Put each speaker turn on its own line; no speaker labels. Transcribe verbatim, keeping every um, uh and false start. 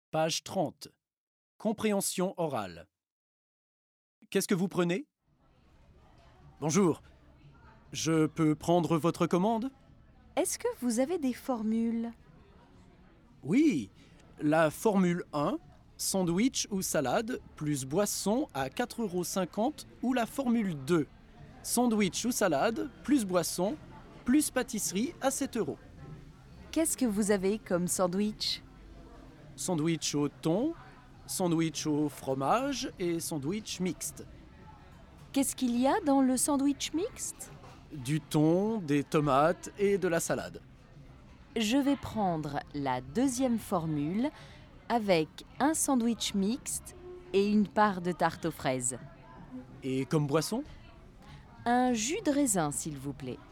Page trente. Compréhension orale. Qu'est-ce que vous prenez? Bonjour. Je peux prendre votre commande?
Est-ce que vous avez des formules?
Oui. La formule un, sandwich ou salade, plus boisson à quatre euros cinquante ou la formule deux, sandwich ou salade, plus boisson, plus pâtisserie à sept euros.
Qu'est-ce que vous avez comme sandwich?
Sandwich au thon, sandwich au fromage et sandwich mixte.
Qu'est-ce qu'il y a dans le sandwich mixte?
Du thon, des tomates et de la salade.
Je vais prendre la deuxième formule avec un sandwich mixte et une part de tarte aux fraises.
Et comme boisson?
Un jus de raisin, s'il vous plaît.